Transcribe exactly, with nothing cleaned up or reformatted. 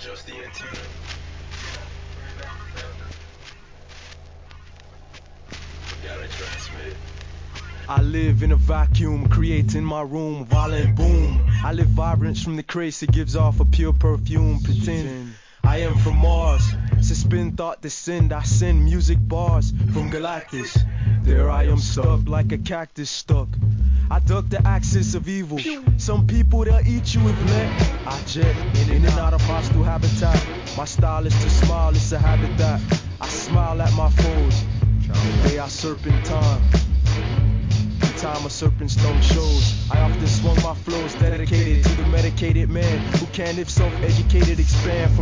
Just the antenna. Gotta transmit. I live in a vacuum, creating my room, violent boom. I live vibrance from the craze, it gives off a pure perfume. Pretend I am from Mars, suspend thought, descend. I send music bars from Galactus. There I am stuck like a cactus stuck. I duck the axis of evil. Some people they'll eat you if let. I jet in and out of hostile habitat. My style is to smile, it's a habit that I smile at my foes. They are serpentine. Time a serpent's tongue shows. I often swung my flows dedicated to the medicated man who can, if self-educated, expand from